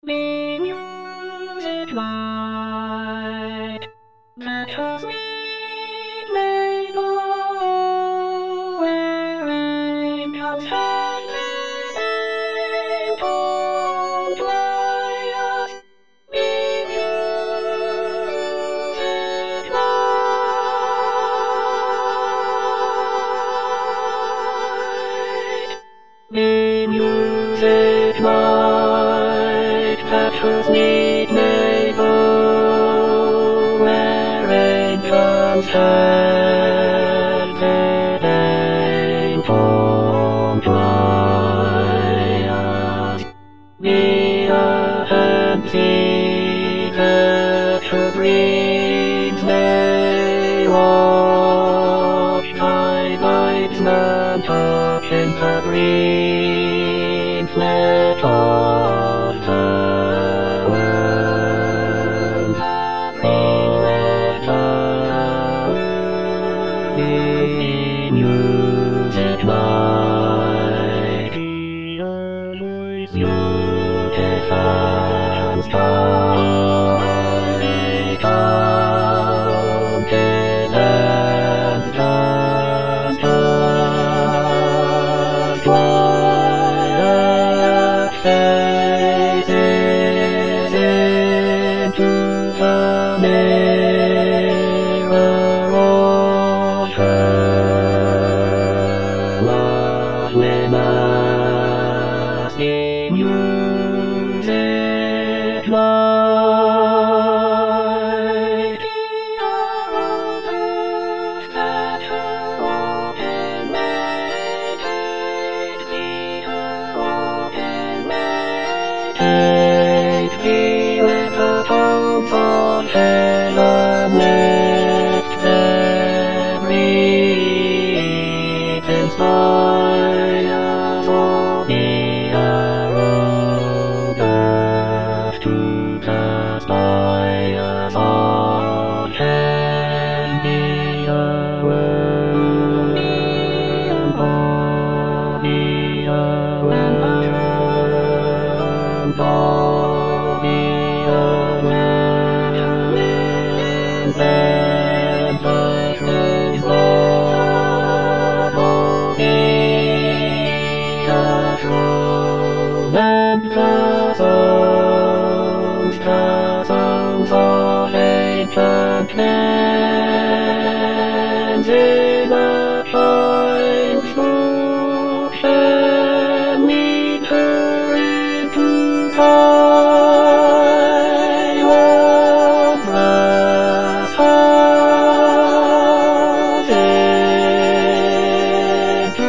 Me music light that has sweet labor where rain comes handling cold wires. Me music light. Me music light that has neat neighbor where rain comes handling from dryers. Be a empty that her breeds may watch thy vibes none touch in the green flat of the world. Green flat of the music light. Beautiful starry continent just quiet faces into the mirror of her loveliness. Music light. That her open meditate thee, her open meditate thee with the tones of heaven lift them reach inspire for the arrow earth to cast fires on can be a worm, oh, be a worm, oh, be a worm, and the truth love, oh, be a true, and the songs of ancient lands in a time's motion lead her into thy wondrous house, into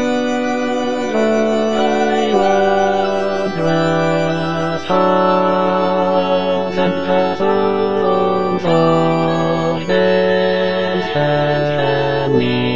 thy wondrous house, and the songs of men's family.